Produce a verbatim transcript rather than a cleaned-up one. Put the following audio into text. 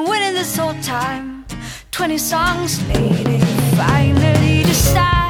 been winning this whole time. Twenty songs later, finally decide.